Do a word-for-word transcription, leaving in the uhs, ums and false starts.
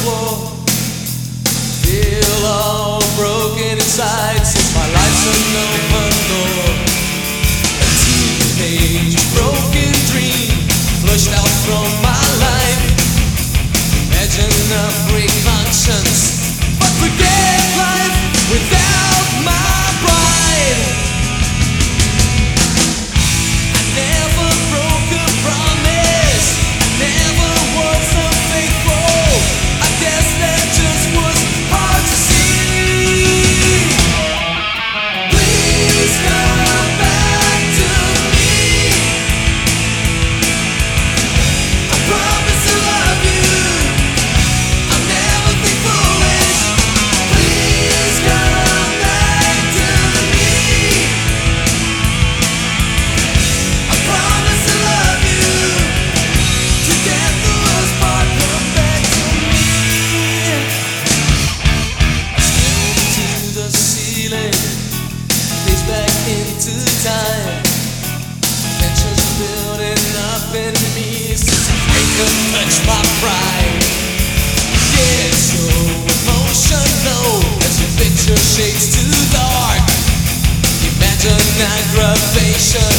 war. Feel all broken inside since my life's an open door. A teenage broken dream flushed out from my life. Imagine a free conscience, but forget life without my bride. I never broke a promise, I never was unfaithful. I guess that just was hard to see. Please come back to me. I promise to love you. I'll never be foolish. Please come back to me. I promise to love you. Together us part, come back to me. Stare into the ceiling, gaze back into time. Tensions building up in me since anger touched my pride. Get so emotional as your picture shakes too dark. Imagine aggravation